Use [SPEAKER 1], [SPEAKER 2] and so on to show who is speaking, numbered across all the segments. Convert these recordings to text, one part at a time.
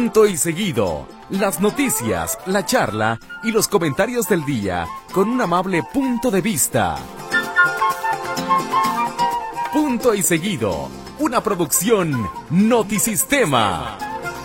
[SPEAKER 1] Punto y seguido. Las noticias, la charla y los comentarios del día con un amable punto de vista. Punto y seguido. Una producción Notisistema.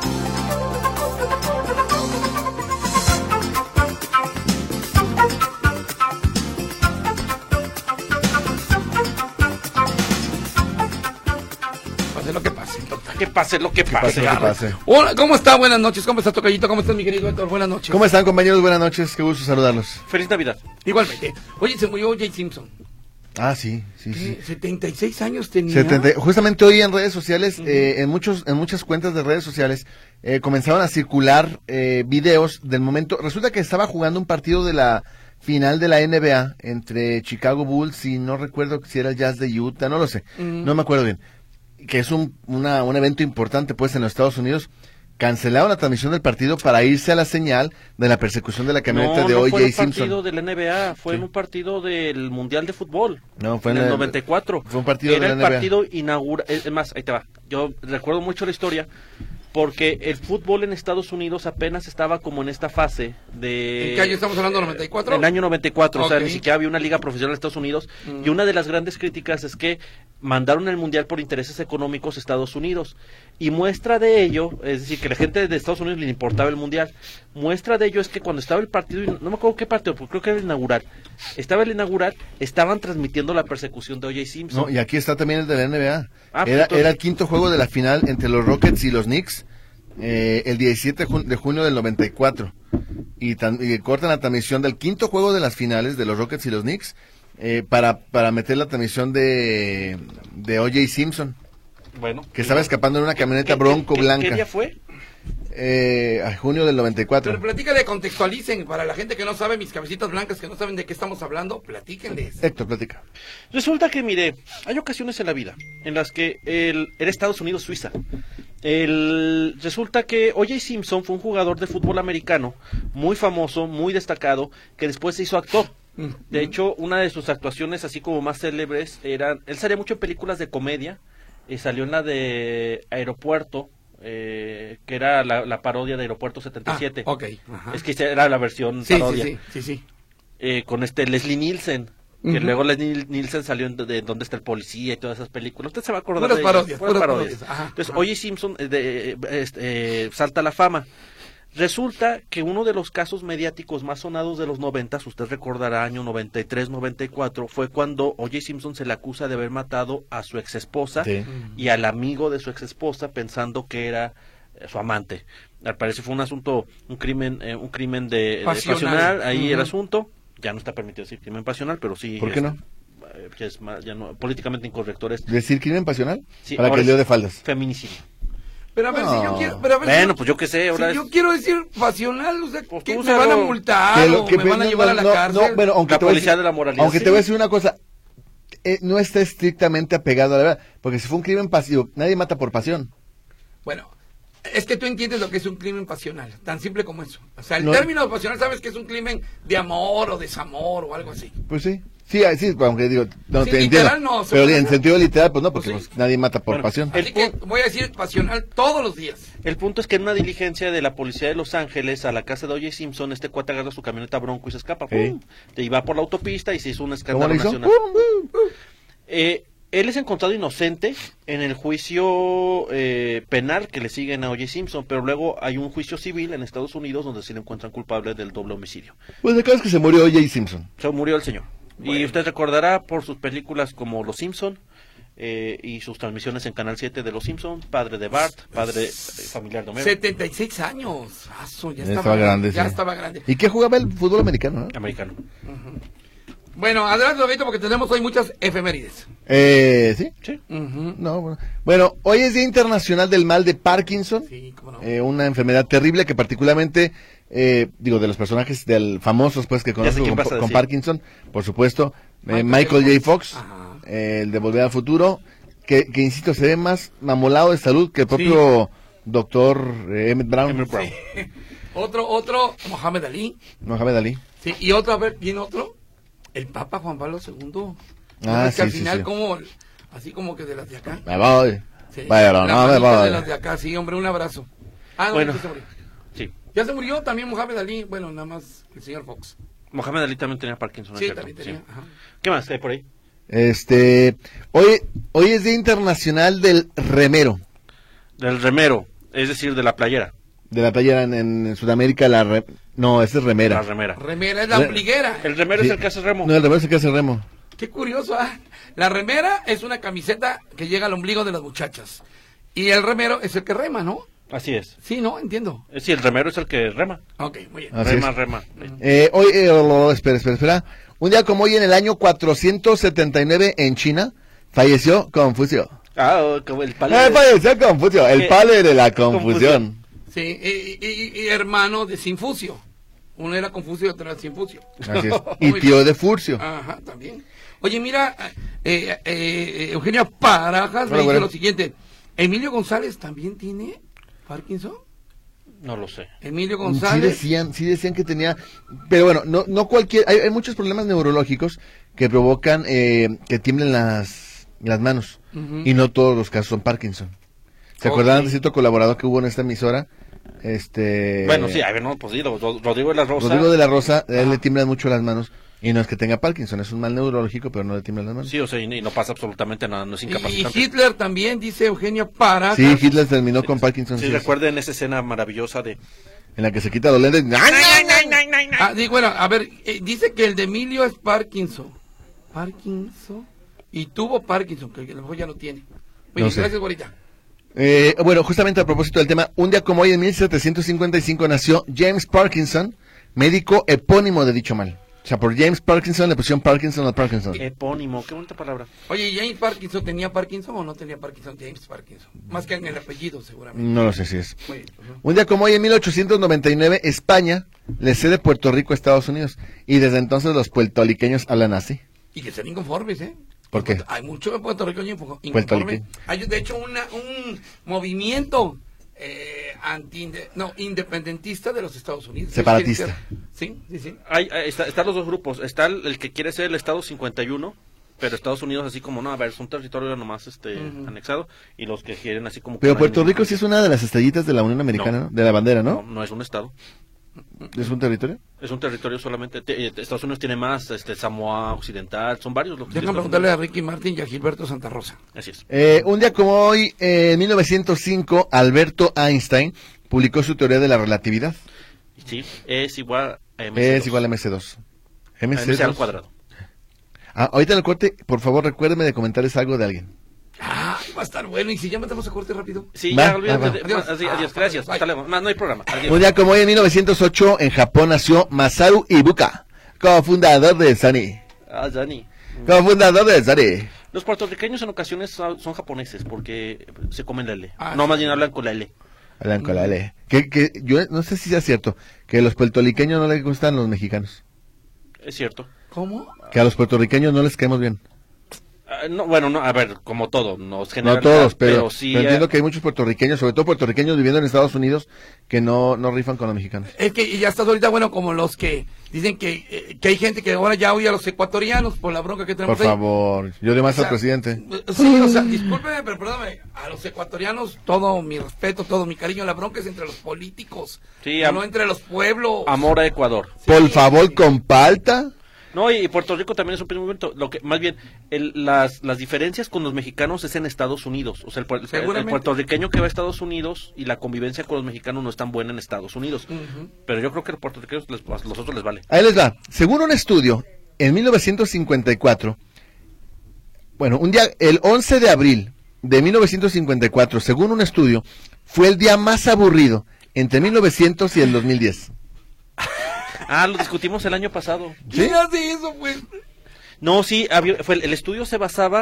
[SPEAKER 2] Pase lo que pase. Hola, ¿cómo está? Buenas noches. ¿Cómo está, tocayito? ¿Cómo estás, mi querido Héctor? Buenas noches.
[SPEAKER 3] ¿Cómo están, compañeros? Buenas noches. Qué gusto saludarlos.
[SPEAKER 2] Feliz Navidad. Igualmente. Oye, se murió O.J. Simpson.
[SPEAKER 3] Ah, sí.
[SPEAKER 2] 76 años tenía.
[SPEAKER 3] Justamente hoy en redes sociales, en muchas cuentas de redes sociales, comenzaron a circular videos del momento. Resulta que estaba jugando un partido de la final de la NBA entre Chicago Bulls y no recuerdo si era el Jazz de Utah, no lo sé, no me acuerdo bien. Que es un evento importante pues en los Estados Unidos. Cancelaron la transmisión del partido para irse a la señal de la persecución de la camioneta de O.J. Simpson. No fue en un
[SPEAKER 2] partido de la NBA, fue en un partido del Mundial de Fútbol.
[SPEAKER 3] No, fue
[SPEAKER 2] en el 94.
[SPEAKER 3] Fue un partido de la NBA.
[SPEAKER 2] Era el partido inaugural, es más, ahí te va. Yo recuerdo mucho la historia porque el fútbol en Estados Unidos apenas estaba como en esta fase de...
[SPEAKER 4] ¿En qué año estamos hablando? ¿94?
[SPEAKER 2] En el año 94,
[SPEAKER 4] okay.
[SPEAKER 2] O sea, ni siquiera había una liga profesional en Estados Unidos. Y una de las grandes críticas es que mandaron el Mundial por intereses económicos a Estados Unidos. Y muestra de ello, es decir, que la gente de Estados Unidos le importaba el Mundial. Muestra de ello es que cuando estaba el partido, no me acuerdo qué partido, porque creo que era el inaugural. Estaba el inaugural, estaban transmitiendo la persecución de O.J. Simpson.
[SPEAKER 3] No, y aquí está también el de la NBA. Era el quinto juego de la final entre los Rockets y los Knicks, el 17 de junio del 94. Y cortan la transmisión del quinto juego de las finales de los Rockets y los Knicks para meter la transmisión de O.J. Simpson.
[SPEAKER 2] Bueno,
[SPEAKER 3] que estaba escapando en una camioneta Bronco blanca.
[SPEAKER 2] ¿Qué día fue?
[SPEAKER 3] A junio del 94.
[SPEAKER 4] Pero platícale, contextualicen para la gente que no sabe, mis cabecitas blancas que no saben de qué estamos hablando, platíquenles.
[SPEAKER 3] Héctor, platica.
[SPEAKER 2] Resulta que, mire, hay ocasiones en la vida en las que era Estados Unidos, Suiza. Resulta que O.J. Simpson fue un jugador de fútbol americano muy famoso, muy destacado, que después se hizo actor. De hecho, una de sus actuaciones así como más célebres eran, él salía mucho en películas de comedia. Salió en la de Aeropuerto, que era la parodia de Aeropuerto 77.
[SPEAKER 4] Ajá.
[SPEAKER 2] Es que era la versión parodia.
[SPEAKER 4] Sí.
[SPEAKER 2] Con Leslie Nielsen, que luego Leslie Nielsen salió de Dónde está el policía y todas esas películas. Usted se va a acordar de
[SPEAKER 4] parodias.
[SPEAKER 2] Entonces, O.J. Simpson salta a la fama. Resulta que uno de los casos mediáticos más sonados de los 90, usted recordará, año 93-94, fue cuando O.J. Simpson se le acusa de haber matado a su exesposa y al amigo de su exesposa pensando que era su amante. Al parecer fue un crimen de pasional, ahí el asunto. Ya no está permitido decir crimen pasional, pero sí.
[SPEAKER 3] ¿Por qué no?
[SPEAKER 2] Ya no, políticamente incorrecto.
[SPEAKER 3] ¿Decir crimen pasional?
[SPEAKER 2] Sí,
[SPEAKER 3] para que leo de faldas.
[SPEAKER 2] Feminicidio.
[SPEAKER 4] Pero a ver, si yo quiero...
[SPEAKER 2] pues yo qué sé.
[SPEAKER 4] Si yo quiero decir pasional, o sea,
[SPEAKER 2] pues
[SPEAKER 4] que me van a multar o me van a llevar a la cárcel.
[SPEAKER 3] Bueno, aunque
[SPEAKER 2] la policía de la moralidad.
[SPEAKER 3] Aunque te voy a decir una cosa, no está estrictamente apegado a la verdad, porque si fue un crimen pasivo, nadie mata por pasión.
[SPEAKER 4] Bueno, es que tú entiendes lo que es un crimen pasional, tan simple como eso. O sea, el término pasional sabes que es un crimen de amor o desamor o algo así.
[SPEAKER 3] Pues sí. Sí, aunque digo, no
[SPEAKER 4] sí,
[SPEAKER 3] te entiendo,
[SPEAKER 4] no,
[SPEAKER 3] pero en sentido literal, pues no, porque pues nadie mata por pasión.
[SPEAKER 4] Así que voy a decir pasional todos los días.
[SPEAKER 2] El punto es que en una diligencia de la policía de Los Ángeles a la casa de O.J. Simpson, este cuate agarra su camioneta Bronco y se escapa. ¡Pum! Y va por la autopista y se hizo un escándalo nacional. Él es encontrado inocente en el juicio penal que le siguen a O.J. Simpson, pero luego hay un juicio civil en Estados Unidos donde se le encuentran culpable del doble homicidio.
[SPEAKER 3] Pues acá es que se murió O.J. Simpson.
[SPEAKER 2] Se murió el señor. Bueno. Y usted recordará por sus películas como Los Simpson y sus transmisiones en Canal 7 de Los Simpson, padre de Bart, padre familiar de Homero.
[SPEAKER 4] 76 años. Ya
[SPEAKER 3] estaba grande.
[SPEAKER 4] Ya estaba grande.
[SPEAKER 3] ¿Y qué jugaba el fútbol americano?
[SPEAKER 2] Americano.
[SPEAKER 4] Bueno, adelante, Lobito, porque tenemos hoy muchas efemérides.
[SPEAKER 3] ¿Sí? Sí. No, bueno, hoy es Día Internacional del Mal de Parkinson.
[SPEAKER 4] Sí, cómo no.
[SPEAKER 3] Una enfermedad terrible que particularmente, de los personajes famosos pues que conozco con Parkinson, por supuesto, Michael J. Fox, el de Volver al Futuro, que insisto, se ve más mamolado de salud que el propio doctor Emmett Brown.
[SPEAKER 4] Sí. Otro, Mohamed Ali. Sí, y otro, a ver, ¿viene otro? El Papa Juan Pablo II. Es que al final, como, así como que de las de acá.
[SPEAKER 3] Me voy.
[SPEAKER 4] Sí,
[SPEAKER 3] pero no me voy.
[SPEAKER 4] De las de acá, sí, hombre, un abrazo. Ah, no,
[SPEAKER 2] bueno,
[SPEAKER 4] se murió.
[SPEAKER 2] Sí.
[SPEAKER 4] Ya se murió también Mohamed Ali, bueno, nada más el señor Fox.
[SPEAKER 2] Mohamed Ali también tenía Parkinson,
[SPEAKER 4] Sí,
[SPEAKER 2] ¿cierto?
[SPEAKER 4] también tenía.
[SPEAKER 2] Sí.
[SPEAKER 4] Ajá.
[SPEAKER 2] ¿Qué más hay por ahí?
[SPEAKER 3] Hoy es Día Internacional del Remero.
[SPEAKER 2] Del remero, es decir, de la playera.
[SPEAKER 3] De la playera en Sudamérica, no, esa es remera.
[SPEAKER 2] La remera.
[SPEAKER 4] Remera es la ombliguera.
[SPEAKER 2] El remero
[SPEAKER 3] Sí.
[SPEAKER 2] es el que hace remo.
[SPEAKER 3] No, el remero es el que hace remo.
[SPEAKER 4] Qué curioso, ¿ah? La remera es una camiseta que llega al ombligo de las muchachas. Y el remero es el que rema, ¿no?
[SPEAKER 2] Así es.
[SPEAKER 4] Sí, ¿no? Entiendo.
[SPEAKER 2] Sí, el remero es el que rema.
[SPEAKER 4] Ok, muy bien.
[SPEAKER 3] Así
[SPEAKER 2] Rema,
[SPEAKER 3] es.
[SPEAKER 2] rema.
[SPEAKER 3] Hoy, espera. Un día como hoy, en el año 479, en China, falleció Confucio.
[SPEAKER 2] Como el padre.
[SPEAKER 3] Falleció Confucio, el padre de la confusión.
[SPEAKER 4] Sí, y hermano de Sinfucio. Uno era Confucio y otro era Sinfucio.
[SPEAKER 3] Así es. Y tío de Furcio.
[SPEAKER 4] Ajá, también. Oye, mira, Eugenia Parajas me dice
[SPEAKER 3] bueno.
[SPEAKER 4] lo siguiente. ¿Emilio González también tiene Parkinson?
[SPEAKER 2] No lo sé.
[SPEAKER 4] Emilio González.
[SPEAKER 3] Sí decían que tenía, pero bueno, no cualquier, hay muchos problemas neurológicos que provocan que tiemblen las manos, y no todos los casos son Parkinson. ¿Se acordaban de cierto colaborador que hubo en esta emisora?
[SPEAKER 2] Bueno, sí, a ver, no, pues sí, Rodrigo de la Rosa.
[SPEAKER 3] Rodrigo de la Rosa, a él le tiemblan mucho las manos, y no es que tenga Parkinson, es un mal neurológico, pero no le tiemblan las manos.
[SPEAKER 2] Sí, o sea, y no pasa absolutamente nada, no es
[SPEAKER 4] Y
[SPEAKER 2] incapacitante.
[SPEAKER 4] Hitler también, dice Eugenia Parajas.
[SPEAKER 3] Sí, Hitler terminó con Parkinson.
[SPEAKER 2] Sí,
[SPEAKER 3] sí,
[SPEAKER 2] recuerden esa escena maravillosa de...
[SPEAKER 3] en la que se quita los lentes.
[SPEAKER 4] Bueno, a ver, dice que el de Emilio es Parkinson. Parkinson. Y tuvo Parkinson, que a lo mejor ya lo tiene. Oye,
[SPEAKER 3] No sé.
[SPEAKER 4] gracias, Borita.
[SPEAKER 3] Bueno, justamente a propósito del tema, un día como hoy, en 1755, nació James Parkinson, médico epónimo de dicho mal. O sea, por James Parkinson le pusieron Parkinson al Parkinson.
[SPEAKER 2] Epónimo, qué bonita palabra.
[SPEAKER 4] Oye, ¿James Parkinson tenía Parkinson o no tenía Parkinson? James Parkinson. Más que en el apellido, seguramente.
[SPEAKER 3] No lo sé si es.
[SPEAKER 4] Muy bien.
[SPEAKER 3] Un día como hoy, en 1899, España le cede Puerto Rico a Estados Unidos. Y desde entonces los puertorriqueños hablan así.
[SPEAKER 4] Y que sean inconformes, ¿eh?
[SPEAKER 3] ¿Por qué?
[SPEAKER 4] Hay mucho puertorriqueño inconforme.
[SPEAKER 3] Puertorriqueño.
[SPEAKER 4] Hay, de hecho, un movimiento independentista de los Estados Unidos.
[SPEAKER 3] Separatista.
[SPEAKER 4] Sí.
[SPEAKER 2] Están los dos grupos. Está el que quiere ser el Estado 51, pero Estados Unidos así como, no, a ver, es un territorio nomás anexado, y los que quieren así como...
[SPEAKER 3] Pero Puerto Rico sí es una de las estrellitas de la Unión Americana, ¿no? De la bandera, ¿no?
[SPEAKER 2] No es un Estado.
[SPEAKER 3] ¿Es un territorio?
[SPEAKER 2] Es un territorio solamente. Estados Unidos tiene más, Samoa Occidental, son varios.
[SPEAKER 4] Déjame preguntarle a Ricky Martin y a Gilberto Santa Rosa.
[SPEAKER 2] Así es.
[SPEAKER 3] Un día como hoy, en 1905, Alberto Einstein publicó su teoría de la relatividad.
[SPEAKER 2] Sí, es igual a MC2.
[SPEAKER 3] Es igual a MC2.
[SPEAKER 2] MC al cuadrado.
[SPEAKER 3] Ahorita en el corte, por favor, recuérdeme de comentarles algo de alguien.
[SPEAKER 4] Va a estar bueno. ¿Y si ya metemos a corte rápido?
[SPEAKER 2] Sí,
[SPEAKER 3] Va,
[SPEAKER 2] ya, olvídate.
[SPEAKER 3] va.
[SPEAKER 2] Adiós, gracias.
[SPEAKER 4] Bye.
[SPEAKER 2] Hasta luego. No hay programa. Adiós.
[SPEAKER 3] Un día como hoy, en 1908, en Japón nació Masaru Ibuka, cofundador de Sony.
[SPEAKER 2] Dani.
[SPEAKER 3] Cofundador de Sony.
[SPEAKER 2] Los puertorriqueños en ocasiones son japoneses porque se comen la L.
[SPEAKER 4] Ah,
[SPEAKER 2] No,
[SPEAKER 4] sí.
[SPEAKER 2] más bien hablan con la L.
[SPEAKER 3] Hablan con la L. Que yo no sé si sea cierto, que a los puertorriqueños no les gustan los mexicanos.
[SPEAKER 2] Es cierto.
[SPEAKER 4] ¿Cómo?
[SPEAKER 3] Que a los puertorriqueños no les caemos bien.
[SPEAKER 2] No, bueno, no, a ver, como todo, no es
[SPEAKER 3] No
[SPEAKER 2] general.
[SPEAKER 3] todos, pero
[SPEAKER 2] sí.
[SPEAKER 3] pero entiendo que hay muchos puertorriqueños, sobre todo puertorriqueños viviendo en Estados Unidos, que no rifan con los mexicanos.
[SPEAKER 4] Es que ya estás ahorita, bueno, como los que dicen que hay gente que ahora ya oye a los ecuatorianos por la bronca que tenemos
[SPEAKER 3] Por
[SPEAKER 4] ahí.
[SPEAKER 3] favor, yo de más
[SPEAKER 4] O sea,
[SPEAKER 3] al presidente.
[SPEAKER 4] Sí, o sea, discúlpeme, pero perdóname, a los ecuatorianos todo mi respeto, todo mi cariño, la bronca es entre los políticos,
[SPEAKER 2] Sí,
[SPEAKER 4] no entre los pueblos.
[SPEAKER 2] Amor a Ecuador.
[SPEAKER 3] Por favor, comparta.
[SPEAKER 2] No, y Puerto Rico también es un país muy bonito. Lo que, más bien, las diferencias con los mexicanos es en Estados Unidos. O sea, el
[SPEAKER 4] Seguramente.
[SPEAKER 2] puertorriqueño que va a Estados Unidos y la convivencia con los mexicanos no es tan buena enEstados Unidos. Pero yo creo que a los puertorriqueños a los otros les vale.
[SPEAKER 3] Ahí les va. Según un estudio, en 1954, bueno, un día, el 11 de abril de 1954, según un estudio, fue el día más aburrido entre 1900 y el 2010.
[SPEAKER 2] Lo discutimos el año pasado.
[SPEAKER 3] ¿Sí?
[SPEAKER 4] ¿Quién hace eso, pues?
[SPEAKER 2] No, sí, el estudio se basaba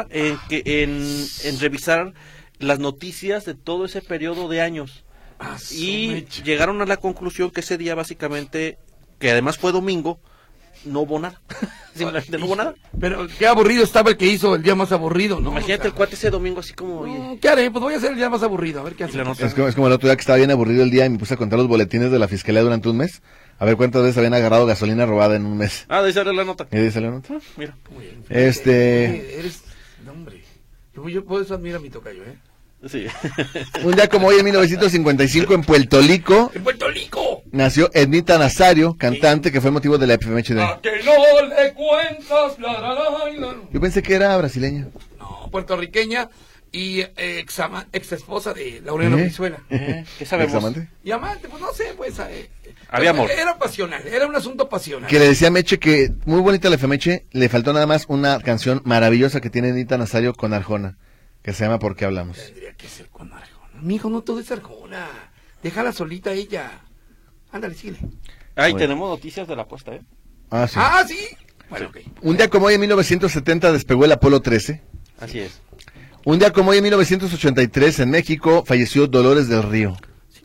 [SPEAKER 2] en revisar las noticias de todo ese periodo de años. Y llegaron a la conclusión que ese día básicamente, que además fue domingo, no hubo nada. Simplemente no hubo nada.
[SPEAKER 4] Pero qué aburrido estaba el que hizo el día más aburrido, ¿no?
[SPEAKER 2] Imagínate
[SPEAKER 4] O sea,
[SPEAKER 2] el cuate ese domingo así como...
[SPEAKER 4] no, ¿qué haré? Pues voy a hacer el día más aburrido, a ver qué hace.
[SPEAKER 2] la nota.
[SPEAKER 3] Es como el otro día que estaba bien aburrido el día y me puse a contar los boletines de la fiscalía durante un mes. A ver cuántas veces habían agarrado gasolina robada en un mes.
[SPEAKER 2] De ahí sale la nota.
[SPEAKER 3] Y dice la nota.
[SPEAKER 2] Mira.
[SPEAKER 4] Muy bien.
[SPEAKER 3] Este-
[SPEAKER 4] Eres... No, hombre. Yo por eso admiro a mi tocayo, ¿eh?
[SPEAKER 2] Sí.
[SPEAKER 3] Un día como hoy, en 1955, en Puerto Rico,
[SPEAKER 4] ¡En Puerto Rico!
[SPEAKER 3] nació Ednita Nazario, cantante, que fue motivo de la efeméride.
[SPEAKER 4] ¿A que no le cuentas?
[SPEAKER 3] Yo pensé que era brasileña.
[SPEAKER 4] No, puertorriqueña y ex esposa de Laureano Brizuela.
[SPEAKER 2] ¿Qué sabemos?
[SPEAKER 3] ¿Examante?
[SPEAKER 4] Y amante, pues no sé, pues...
[SPEAKER 2] Había amor.
[SPEAKER 4] Era pasional, era un asunto pasional.
[SPEAKER 3] Que le decía a Meche que muy bonita la efeméride, le faltó nada más una canción maravillosa que tiene Ednita Nazario con Arjona, que se llama ¿Por qué hablamos?
[SPEAKER 4] Tendría que ser con Arjona. Mijo, no todo es Arjona. Déjala solita ella. Ándale, síguele.
[SPEAKER 2] Ahí
[SPEAKER 3] Bueno.
[SPEAKER 2] tenemos noticias de la apuesta, ¿eh?
[SPEAKER 3] Ah, sí.
[SPEAKER 4] Ah, sí. Bueno, ok.
[SPEAKER 3] Un día como hoy, en 1970, despegó el Apolo 13.
[SPEAKER 2] Así es.
[SPEAKER 3] Un día como hoy, en 1983, en México, falleció Dolores del Río.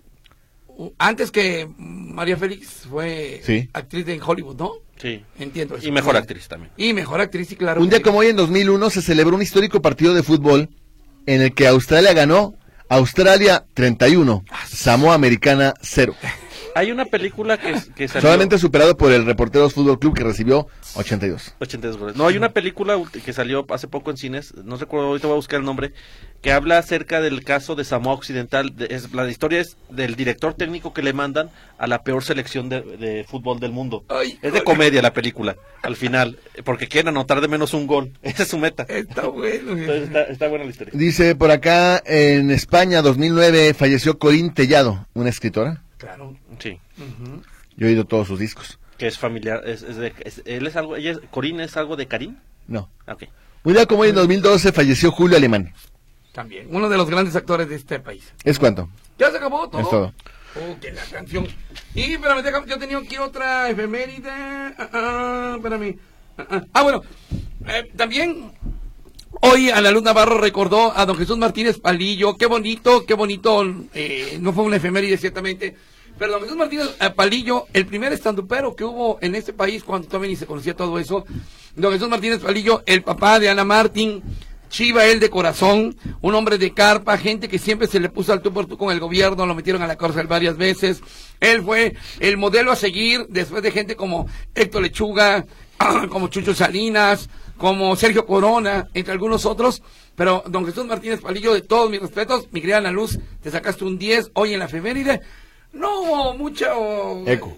[SPEAKER 4] Antes que María Félix fue
[SPEAKER 3] Sí.
[SPEAKER 4] actriz en Hollywood, ¿no?
[SPEAKER 2] Sí.
[SPEAKER 4] Entiendo eso.
[SPEAKER 2] Y mejor actriz también.
[SPEAKER 4] Y mejor actriz, sí, claro.
[SPEAKER 3] Un día
[SPEAKER 4] que-
[SPEAKER 3] como hoy, en 2001, se celebró un histórico partido de fútbol en el que Australia ganó, Australia 31, Samoa Americana 0.
[SPEAKER 2] Hay una película que salió...
[SPEAKER 3] Solamente superado por el Reporteros Fútbol Club, que recibió 82.
[SPEAKER 2] 82 goles. No, hay una película que salió hace poco en cines, no recuerdo, ahorita voy a buscar el nombre, que habla acerca del caso de Samoa Occidental. La historia es del director técnico que le mandan a la peor selección de fútbol del mundo.
[SPEAKER 4] Ay,
[SPEAKER 2] Es de comedia la película, al final, porque quieren anotar de menos un gol. Esa es su meta.
[SPEAKER 4] Está bueno.
[SPEAKER 2] Entonces está buena la historia.
[SPEAKER 3] Dice por acá, en España, 2009, falleció Corín Tellado, una escritora.
[SPEAKER 4] Claro.
[SPEAKER 2] Sí,
[SPEAKER 3] Yo he oído todos sus discos.
[SPEAKER 2] que es familiar, él es algo, Corín es algo de Karim.
[SPEAKER 3] No.
[SPEAKER 2] Ok.
[SPEAKER 3] Un día como hoy, en 2012, falleció Julio Alemán.
[SPEAKER 4] También. Uno de los grandes actores de este país.
[SPEAKER 3] ¿Es cuánto?
[SPEAKER 4] ¿Ya se acabó todo?
[SPEAKER 3] Es todo.
[SPEAKER 4] Oh, que la canción. Y, espérame, yo tenía aquí otra efeméride. Espérame. Bueno. También, hoy Ana Luz Navarro recordó a don Jesús Martínez Palillo. Qué bonito, qué bonito. No fue una efeméride, ciertamente. Pero don Jesús Martínez Palillo, el primer estandupero que hubo en este país cuando todavía ni se conocía todo eso. Don Jesús Martínez Palillo, el papá de Ana Martín. Chiva él de corazón, un hombre de carpa, gente que siempre se le puso al tú por tú con el gobierno, lo metieron a la cárcel varias veces. Él fue el modelo a seguir después de gente como Héctor Lechuga, como Chucho Salinas, como Sergio Corona, entre algunos otros. Pero don Jesús Martínez Palillo, de todos mis respetos, mi querida Ana Luz, te sacaste un 10 hoy en la efeméride. No hubo mucho...
[SPEAKER 3] Eco.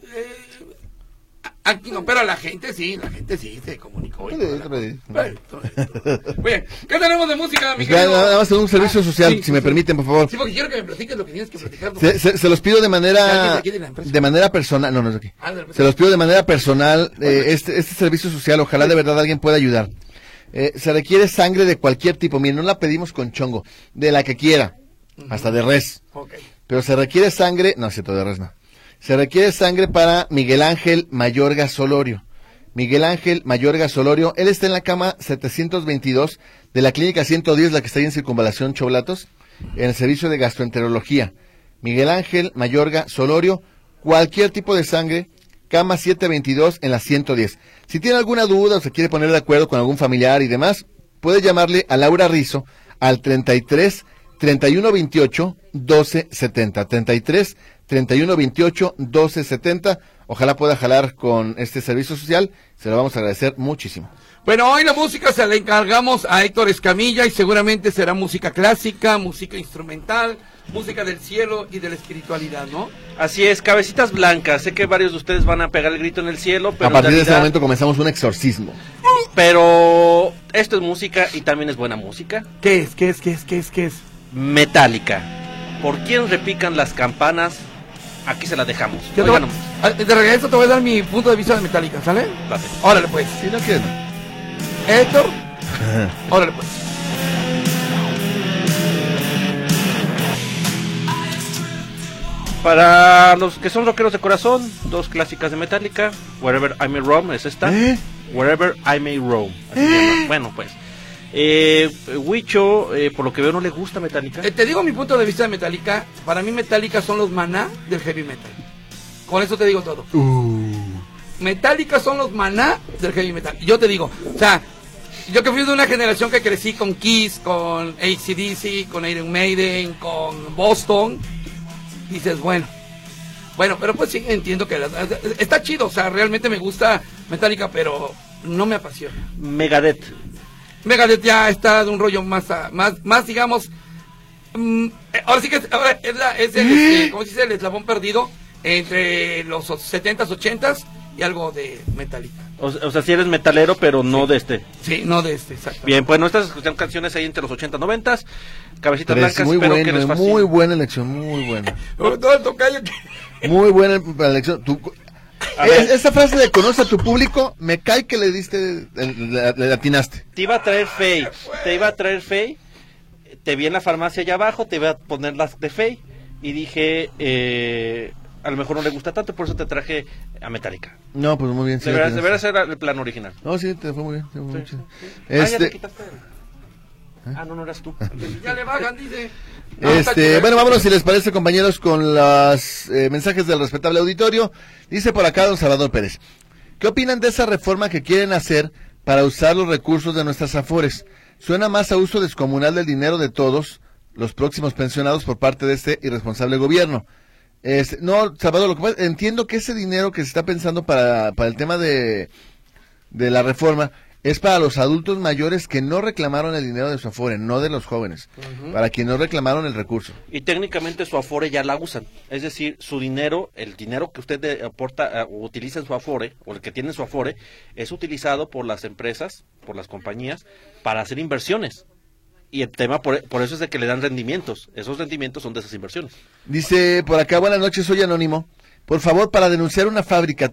[SPEAKER 4] Aquí no, pero la gente sí se comunicó. Bien, ¿qué tenemos de música, mi querido?
[SPEAKER 3] Nada más un servicio social,
[SPEAKER 4] Sí,
[SPEAKER 3] si me permiten, por favor.
[SPEAKER 4] Sí, porque quiero que me platiques lo que tienes que platicar.
[SPEAKER 3] Se los pido de
[SPEAKER 4] ¿Alguien
[SPEAKER 3] manera
[SPEAKER 4] de aquí de la empresa?
[SPEAKER 3] personal. No, no es de aquí.
[SPEAKER 4] Ándale, pues.
[SPEAKER 3] Se los pido de manera personal. Este servicio social, ojalá de verdad alguien pueda ayudar. Se requiere sangre de cualquier tipo. Miren, no la pedimos con chongo, de la que quiera, hasta de res.
[SPEAKER 4] Ok.
[SPEAKER 3] Pero se requiere sangre, no, cierto, de res no. Se requiere sangre para Miguel Ángel Mayorga Solorio. Miguel Ángel Mayorga Solorio, él está en la cama 722 de la clínica 110, la que está ahí en Circunvalación Choblatos, en el servicio de gastroenterología. Miguel Ángel Mayorga Solorio, cualquier tipo de sangre, cama 722 en la 110. Si tiene alguna duda o se quiere poner de acuerdo con algún familiar y demás, puede llamarle a Laura Rizzo al 33 31 28 12 70. 33 31 28 12 70. Ojalá pueda jalar con este servicio social. Se lo vamos a agradecer muchísimo.
[SPEAKER 4] Bueno, hoy la música se la encargamos a Héctor Escamilla y seguramente será música clásica, música instrumental, música del cielo y de la espiritualidad, ¿no?
[SPEAKER 2] Así es, cabecitas blancas. Sé que varios de ustedes van a pegar el grito en el cielo, pero
[SPEAKER 3] A partir
[SPEAKER 2] en
[SPEAKER 3] de este
[SPEAKER 2] realidad-
[SPEAKER 3] momento comenzamos un exorcismo.
[SPEAKER 2] Pero esto es música y también es buena música.
[SPEAKER 4] ¿Qué es?
[SPEAKER 2] Metallica. ¿Por quién repican las campanas? Aquí se las dejamos.
[SPEAKER 4] Yo te,
[SPEAKER 2] Oigan,
[SPEAKER 4] de regreso te voy a dar mi punto de vista de Metallica, ¿sale?
[SPEAKER 2] date.
[SPEAKER 4] Órale pues.
[SPEAKER 3] Si no quieren.
[SPEAKER 4] Héctor, órale pues.
[SPEAKER 2] Para los que son rockeros de corazón, dos clásicas de Metallica. Wherever I May Roam es esta. Wherever I May Roam. Así se llama. Bueno, pues. Huicho, por lo que veo, no le gusta Metallica.
[SPEAKER 4] Te digo mi punto de vista de Metallica. Para mí Metallica son los Maná del heavy metal. Con eso te digo todo. Metallica son los Maná del heavy metal. Y yo te digo, o sea, yo que fui de una generación que crecí con Kiss, con AC/DC, con Iron Maiden, con Boston, dices, bueno, pero pues sí, entiendo que está chido, o sea, realmente me gusta Metallica, pero no me apasiona.
[SPEAKER 2] Megadeth.
[SPEAKER 4] Megadeth ya está de un rollo más digamos, Ahora sí que es el, ¿cómo se dice? El eslabón perdido entre los 70s, 80s y algo de Metallica.
[SPEAKER 2] O sea, si eres metalero, pero no de este.
[SPEAKER 4] Sí, no de este, exacto.
[SPEAKER 2] Bien, pues nuestras escuchan canciones ahí entre los 80 y 90s. Cabecitas blancas,
[SPEAKER 3] muy
[SPEAKER 2] espero
[SPEAKER 3] bueno,
[SPEAKER 2] que les fascine.
[SPEAKER 3] muy buena elección, muy buena.
[SPEAKER 4] Sobre todo el tocayo que...
[SPEAKER 3] Muy buena elección. Esa frase de conoce a tu público, me cae que le diste, le atinaste.
[SPEAKER 2] Te iba a traer Fey, te vi en la farmacia allá abajo, te iba a poner las de Fey, y dije, a lo mejor no le gusta tanto, por eso te traje a Metallica.
[SPEAKER 3] No, pues muy bien. Sí,
[SPEAKER 2] debería ser el plan original.
[SPEAKER 3] No, sí, te fue muy bien. Te fue muy
[SPEAKER 2] Sí.
[SPEAKER 3] chido.
[SPEAKER 2] Ya te quitaste. No eras tú.
[SPEAKER 4] Ya le bajan, dice.
[SPEAKER 3] Bueno, vámonos si les parece, compañeros, con los mensajes del respetable auditorio. Dice por acá don Salvador Pérez: ¿qué opinan de esa reforma que quieren hacer para usar los recursos de nuestras afores? Suena más a uso descomunal del dinero de todos los próximos pensionados por parte de este irresponsable gobierno. No, Salvador, lo que pasa, entiendo que ese dinero que se está pensando para el tema de la reforma es para los adultos mayores que no reclamaron el dinero de su afore, no de los jóvenes, para quienes no reclamaron el recurso.
[SPEAKER 2] Y técnicamente su afore ya la usan, es decir, su dinero, el dinero que usted aporta o utiliza en su afore, o el que tiene en su afore, es utilizado por las empresas, por las compañías, para hacer inversiones. Y el tema por eso es de que le dan rendimientos, esos rendimientos son de esas inversiones.
[SPEAKER 3] Dice por acá, buenas noches, soy anónimo. Por favor, para denunciar una fábrica,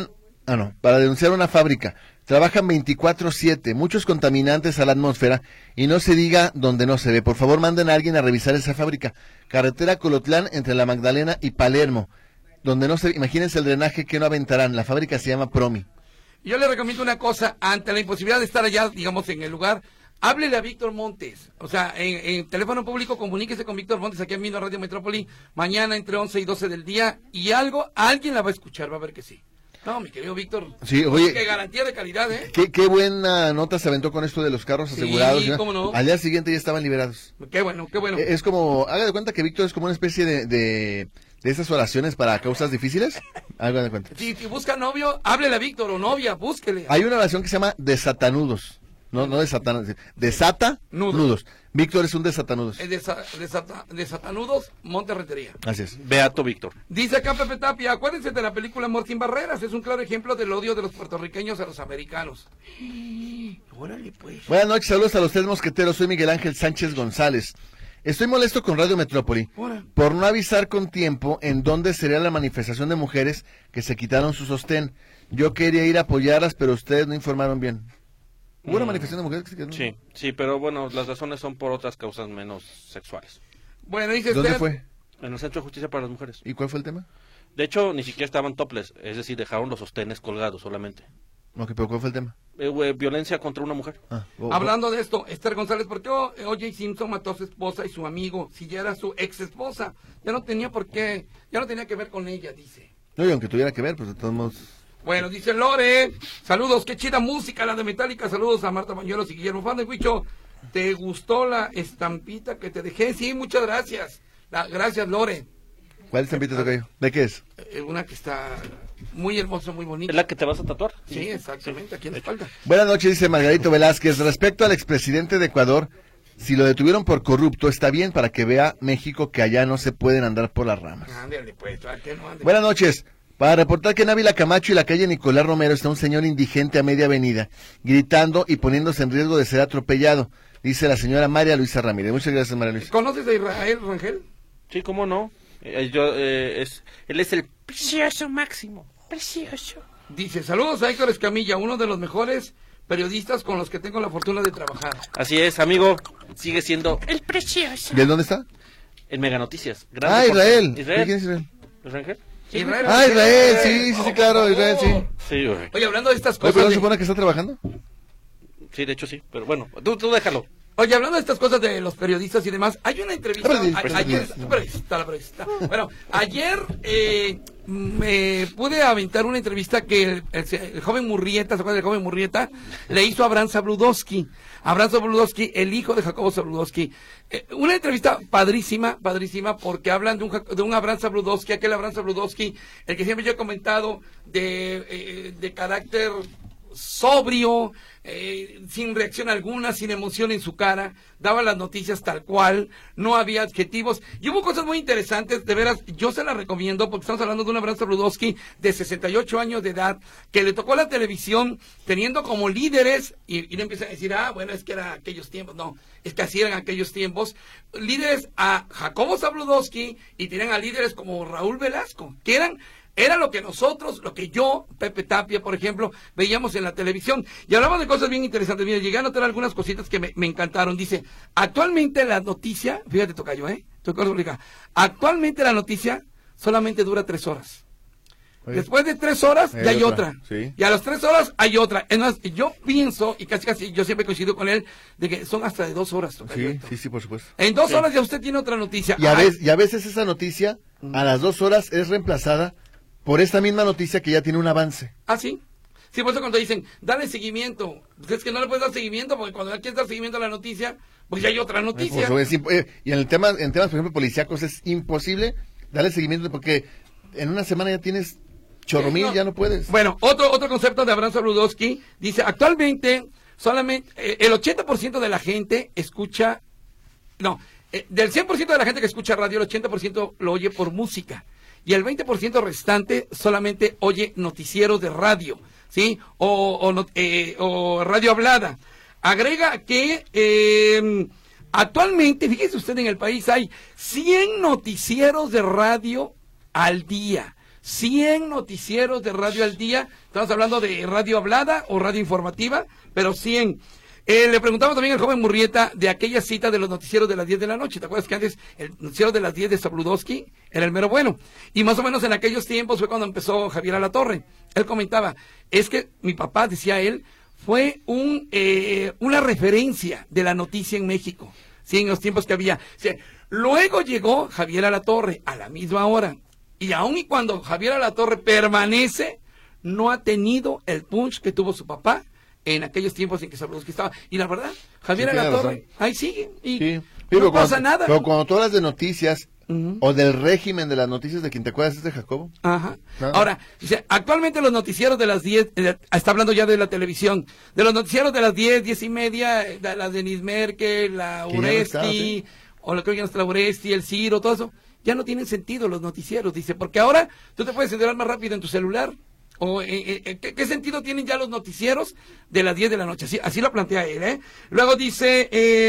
[SPEAKER 3] trabajan 24/7, muchos contaminantes a la atmósfera y no se diga donde no se ve. Por favor, manden a alguien a revisar esa fábrica. Carretera Colotlán entre La Magdalena y Palermo, donde no se, imagínense el drenaje que no aventarán. La fábrica se llama Promi.
[SPEAKER 4] Yo le recomiendo una cosa, ante la imposibilidad de estar allá, digamos, en el lugar, háblele a Víctor Montes. O sea, en teléfono público, comuníquese con Víctor Montes aquí en Mino Radio Metrópoli, mañana entre 11 y 12 del día, y alguien la va a escuchar, va a ver que sí. No, mi querido Víctor.
[SPEAKER 3] Sí, oye.
[SPEAKER 4] Qué garantía de calidad, ¿eh?
[SPEAKER 3] Qué buena nota se aventó con esto de los carros asegurados.
[SPEAKER 4] Sí, cómo no.
[SPEAKER 3] Al día siguiente ya estaban liberados.
[SPEAKER 4] Qué bueno, qué bueno.
[SPEAKER 3] Es como, haga de cuenta que Víctor es como una especie de esas oraciones para causas difíciles. Haga de cuenta.
[SPEAKER 4] Si busca novio, háblele a Víctor, o novia, búsquele.
[SPEAKER 3] Hay una oración que se llama desatanudos. No desatanudos. Desatanudos. Víctor es un desatanudos.
[SPEAKER 4] Desatanudos, Monterretería.
[SPEAKER 3] Así es.
[SPEAKER 2] Beato Víctor.
[SPEAKER 4] Dice acá Pepe Tapia, acuérdense de la película Amor sin barreras, es un claro ejemplo del odio de los puertorriqueños a los americanos. Órale pues.
[SPEAKER 3] Buenas noches, saludos a los 3 mosqueteros, soy Miguel Ángel Sánchez González. Estoy molesto con Radio Metrópoli por no avisar con tiempo en dónde sería la manifestación de mujeres que se quitaron su sostén. Yo quería ir a apoyarlas, pero ustedes no informaron bien. ¿Hubo una manifestación de mujeres que se quedaron?
[SPEAKER 2] Sí, pero bueno, las razones son por otras causas menos sexuales.
[SPEAKER 4] Bueno, dice
[SPEAKER 3] ¿Dónde
[SPEAKER 4] usted,
[SPEAKER 3] fue?
[SPEAKER 2] En el Centro de Justicia para las Mujeres.
[SPEAKER 3] ¿Y cuál fue el tema?
[SPEAKER 2] De hecho, ni siquiera estaban topless, es decir, dejaron los sostenes colgados solamente.
[SPEAKER 3] Ok, pero ¿cuál fue el tema?
[SPEAKER 2] Violencia contra una mujer.
[SPEAKER 4] hablando de esto, Esther González, ¿por qué O.J. Simpson mató a su esposa y su amigo si ya era su ex esposa? Ya no tenía que ver con ella, dice.
[SPEAKER 3] No, y aunque tuviera que ver, pues de todos modos...
[SPEAKER 4] Bueno, dice Lore, saludos, qué chida música la de Metallica, saludos a Marta Bañuelos y Guillermo Fan de Huicho. ¿Te gustó la estampita que te dejé? Sí, muchas gracias. Gracias, Lore.
[SPEAKER 3] ¿Cuál estampita toca yo? ¿De qué es?
[SPEAKER 4] Una que está muy hermosa, muy bonita.
[SPEAKER 2] ¿Es la que te vas a tatuar?
[SPEAKER 4] Sí, exactamente, aquí en la espalda.
[SPEAKER 3] Buenas noches, dice Margarito Velázquez. Respecto al expresidente de Ecuador, si lo detuvieron por corrupto, está bien para que vea México que allá no se pueden andar por las ramas.
[SPEAKER 4] Ándale, pues, ¿a qué no ande?
[SPEAKER 3] Buenas noches. Para reportar que en Ávila Camacho y la calle Nicolás Romero está un señor indigente a media avenida, gritando y poniéndose en riesgo de ser atropellado, dice la señora María Luisa Ramírez. Muchas gracias, María Luisa.
[SPEAKER 4] ¿Conoces a Israel Rangel?
[SPEAKER 2] Sí, cómo no. Él es el precioso máximo. Precioso.
[SPEAKER 4] Dice, saludos a Héctor Escamilla, uno de los mejores periodistas con los que tengo la fortuna de trabajar.
[SPEAKER 2] Así es, amigo. Sigue siendo el precioso.
[SPEAKER 3] ¿Y él dónde está?
[SPEAKER 2] En Mega Noticias.
[SPEAKER 3] Israel.
[SPEAKER 2] ¿Israel?
[SPEAKER 3] ¿Quién es Israel?
[SPEAKER 2] ¿Rangel?
[SPEAKER 4] Israel.
[SPEAKER 3] Israel, sí, claro, Israel, sí.
[SPEAKER 2] Sí, güey.
[SPEAKER 4] Oye, hablando de estas
[SPEAKER 3] ¿Pero
[SPEAKER 4] cosas...
[SPEAKER 3] no se supone que está trabajando?
[SPEAKER 2] Sí, de hecho sí, pero bueno, tú déjalo.
[SPEAKER 4] Oye, hablando de estas cosas de los periodistas y demás, hay una entrevista... Ayer, bueno, ayer me pude aventar una entrevista que el joven Murrieta, ¿se acuerdan del joven Murrieta? Le hizo a Abraham Zabludovsky. Abraham Zabludovsky, el hijo de Jacobo Zabludovsky. Una entrevista padrísima, porque hablan de un Abraham Zabludovsky, aquel Abraham Zabludovsky, el que siempre yo he comentado de carácter sobrio, sin reacción alguna, sin emoción en su cara, daba las noticias tal cual, no había adjetivos, y hubo cosas muy interesantes, de veras, yo se las recomiendo, porque estamos hablando de un Abraham Sabludowski de 68 años de edad, que le tocó la televisión, teniendo como líderes, y no empiezan a decir, bueno, es que era aquellos tiempos, no, es que así eran aquellos tiempos, líderes a Jacobo Sabludowski, y tenían a líderes como Raúl Velasco, que era lo que nosotros, lo que yo, Pepe Tapia, por ejemplo, veíamos en la televisión. Y hablamos de cosas bien interesantes. Mira, llegué a notar algunas cositas que me encantaron. Dice, actualmente la noticia, fíjate, tocayo, actualmente la noticia solamente dura 3 horas.
[SPEAKER 3] Oye.
[SPEAKER 4] Después de 3 horas ya hay otra.
[SPEAKER 3] Sí.
[SPEAKER 4] Y a las 3 horas hay otra. Es más, yo pienso, y casi yo siempre coincido con él, de que son hasta de 2 horas. Tocayo.
[SPEAKER 3] Sí, por supuesto.
[SPEAKER 4] En 2 horas ya usted tiene otra noticia.
[SPEAKER 3] Y a veces esa noticia, a las 2 horas, es reemplazada por esta misma noticia que ya tiene un avance.
[SPEAKER 4] ¿Ah, sí? Sí, por eso cuando dicen, dale seguimiento, pues es que no le puedes dar seguimiento, porque cuando quieres dar seguimiento a la noticia, pues ya hay otra noticia.
[SPEAKER 3] Y en temas, por ejemplo, policíacos, es imposible darle seguimiento, porque en una semana ya tienes chorromil, ya no puedes.
[SPEAKER 4] Bueno, otro concepto de Abraham Sabludowski, dice, actualmente, solamente, el 80% de la gente escucha, del 100% de la gente que escucha radio, el 80% lo oye por música. Y el 20% restante solamente oye noticieros de radio, ¿sí? O radio hablada. Agrega que actualmente, fíjese usted, en el país hay 100 noticieros de radio al día. 100 noticieros de radio al día. Estamos hablando de radio hablada o radio informativa, pero 100. Le preguntamos también al joven Murrieta de aquella cita de los noticieros de las 10 de la noche. ¿Te acuerdas que antes el noticiero de las 10 de Sabludowski era el mero bueno? Y más o menos en aquellos tiempos fue cuando empezó Javier Alatorre. Él comentaba, es que mi papá, decía él, fue una referencia de la noticia en México, sí, en los tiempos que había. O sea, luego llegó Javier Alatorre a la misma hora. Y aun y cuando Javier Alatorre permanece, no ha tenido el punch que tuvo su papá en aquellos tiempos en que Sabludowski estaba. Y la verdad, Javier Alatorre, ahí sigue. Y no pasa nada.
[SPEAKER 3] Pero cuando tú hablas de noticias, o del régimen de las noticias de quien te acuerdas es de Jacobo.
[SPEAKER 4] Ajá. Ahora, dice, actualmente los noticieros de las 10, está hablando ya de la televisión, de los noticieros de las 10, 10 y media, la Denise Merkel, la Uresti, o lo creo que ya no está la Uresti, el Ciro, todo eso, ya no tienen sentido los noticieros, dice, porque ahora tú te puedes enterar más rápido en tu celular. ¿Qué sentido tienen ya los noticieros de las 10 de la noche? Así lo plantea él, Luego dice,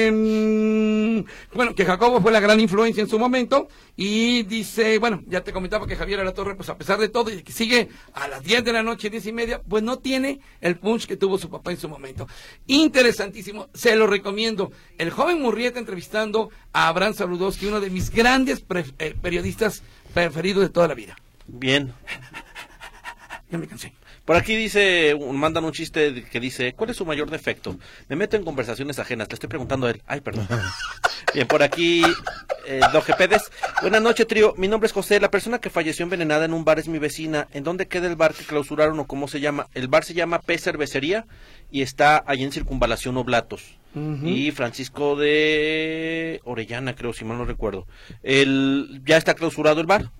[SPEAKER 4] que Jacobo fue la gran influencia en su momento, y dice, ya te comentaba que Javier Alatorre, pues a pesar de todo, y que sigue a las 10 de la noche, 10 y media, pues no tiene el punch que tuvo su papá en su momento. Interesantísimo, se lo recomiendo. El joven Murrieta entrevistando a Abraham Sabludowski, uno de mis grandes periodistas preferidos de toda la vida.
[SPEAKER 2] Bien.
[SPEAKER 4] Ya me cansé.
[SPEAKER 2] Por aquí mandan un chiste que dice, ¿cuál es su mayor defecto? Me meto en conversaciones ajenas, le estoy preguntando a él. Ay, perdón. Bien, por aquí, Doge Pedes. Buenas noches, trío. Mi nombre es José. La persona que falleció envenenada en un bar es mi vecina. ¿En dónde queda el bar que clausuraron o cómo se llama? El bar se llama P Cervecería y está allí en Circunvalación Oblatos. Y Francisco de Orellana, creo, si mal no recuerdo. Ya está clausurado el bar.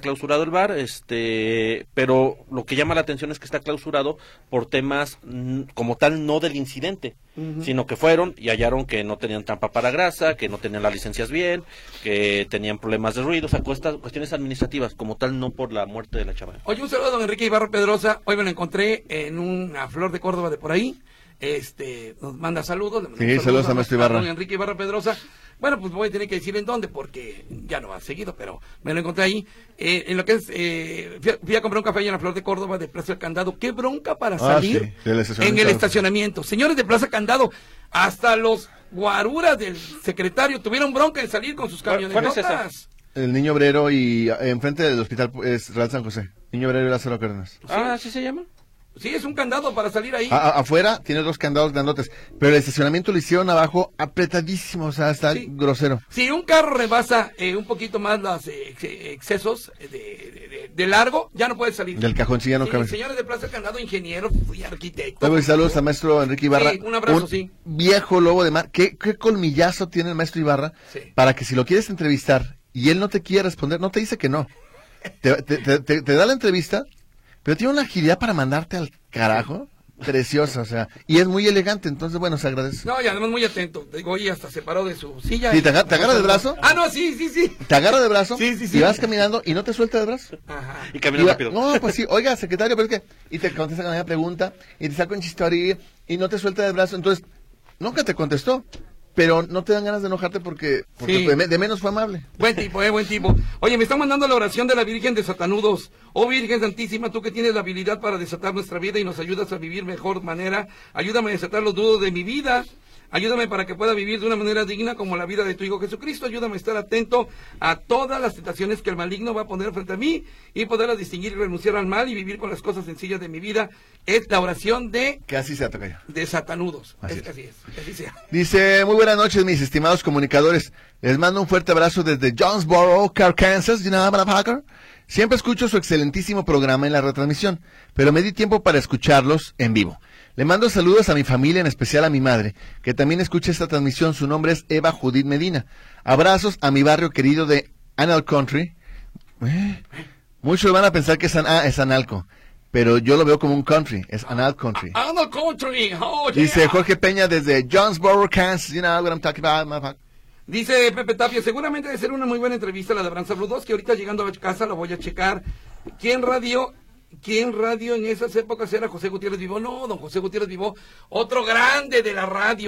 [SPEAKER 2] Pero lo que llama la atención es que está clausurado por temas como tal, no del incidente, sino que fueron y hallaron que no tenían trampa para grasa, que no tenían las licencias bien, que tenían problemas de ruido, o sea, cuestiones administrativas, como tal, no por la muerte de la chava.
[SPEAKER 4] Oye, un saludo a don Enrique Ibarra Pedrosa, hoy me lo encontré en una flor de Córdoba de por ahí, nos manda saludos.
[SPEAKER 3] Saludos a nuestro Ibarra.
[SPEAKER 4] Don Enrique Ibarra Pedrosa. Bueno, pues voy a tener que decir en dónde, porque ya no ha seguido, pero me lo encontré ahí. En lo que es, fui a comprar un café ahí en la Flor de Córdoba de Plaza del Candado. ¡Qué bronca para salir en el estacionamiento! Señores de Plaza Candado, hasta los guaruras del secretario tuvieron bronca en salir con sus camionetas.
[SPEAKER 2] ¿Cuál es esa?
[SPEAKER 3] El Niño Obrero y enfrente del hospital es Real San José. Niño Obrero y Lázaro Cárdenas.
[SPEAKER 2] ¿Así se llama?
[SPEAKER 4] Sí, es un candado para salir ahí.
[SPEAKER 3] Afuera tiene 2 candados grandotes, pero el estacionamiento lo hicieron abajo apretadísimo, o sea, está grosero.
[SPEAKER 4] Si un carro rebasa un poquito más los excesos de largo, ya no puede salir.
[SPEAKER 3] Del cajón, sí, ya no cabe.
[SPEAKER 4] Señores de Plaza Candado, ingeniero y arquitecto.
[SPEAKER 3] Luego, saludos al maestro Enrique Ibarra.
[SPEAKER 4] Un abrazo,
[SPEAKER 3] viejo lobo de mar. ¿Qué colmillazo tiene el maestro Ibarra para que si lo quieres entrevistar y él no te quiere responder, no te dice que no. Te da la entrevista, pero tiene una agilidad para mandarte al carajo. preciosa, o sea, y es muy elegante, entonces, bueno, se agradece.
[SPEAKER 4] No, y además muy atento. Digo, oye, hasta se paró de su silla.
[SPEAKER 3] Sí, te agarra del brazo.
[SPEAKER 4] Ah, no, sí.
[SPEAKER 3] Te agarra del brazo
[SPEAKER 4] Sí.
[SPEAKER 3] y vas caminando y no te suelta del brazo.
[SPEAKER 4] Ajá.
[SPEAKER 2] Y camina rápido.
[SPEAKER 3] No, pues sí, oiga, secretario, pero es que... Y te contesta con una pregunta, y te saca un chiste y no te suelta del brazo, entonces, nunca te contestó. Pero no te dan ganas de enojarte porque
[SPEAKER 4] Sí.
[SPEAKER 3] de menos fue amable.
[SPEAKER 4] Buen tipo, buen tipo. Oye, me están mandando la oración de la Virgen de Satanudos. Oh Virgen Santísima, tú que tienes la habilidad para desatar nuestra vida y nos ayudas a vivir mejor manera, ayúdame a desatar los nudos de mi vida. Ayúdame para que pueda vivir de una manera digna como la vida de tu Hijo Jesucristo. Ayúdame a estar atento a todas las tentaciones que el maligno va a poner frente a mí y poderlas distinguir y renunciar al mal y vivir con las cosas sencillas de mi vida. Es la oración de
[SPEAKER 3] Que así sea, tocayo.
[SPEAKER 4] Satanudos.
[SPEAKER 3] Así
[SPEAKER 4] Es que así es, que así sea.
[SPEAKER 3] Dice, muy buenas noches, mis estimados comunicadores. Les mando un fuerte abrazo desde Jonesboro, Arkansas. Siempre escucho su excelentísimo programa en la retransmisión, pero me di tiempo para escucharlos en vivo. Le mando saludos a mi familia, en especial a mi madre, que también escucha esta transmisión. Su nombre es Eva Judith Medina. Abrazos a mi barrio querido de Anal Country. Muchos van a pensar que es Analco, pero yo lo veo como un country, es Anal Country.
[SPEAKER 4] Anal Country, oh, yeah.
[SPEAKER 3] Dice Jorge Peña desde Jonesboro, Kansas. You know what I'm talking about.
[SPEAKER 4] Dice Pepe Tapia, seguramente debe ser una muy buena entrevista la de Abraham Sabludowski, que ahorita llegando a casa lo voy a checar. ¿Quién radio en esas épocas era José Gutiérrez Vivó? No, don José Gutiérrez Vivó, otro grande de la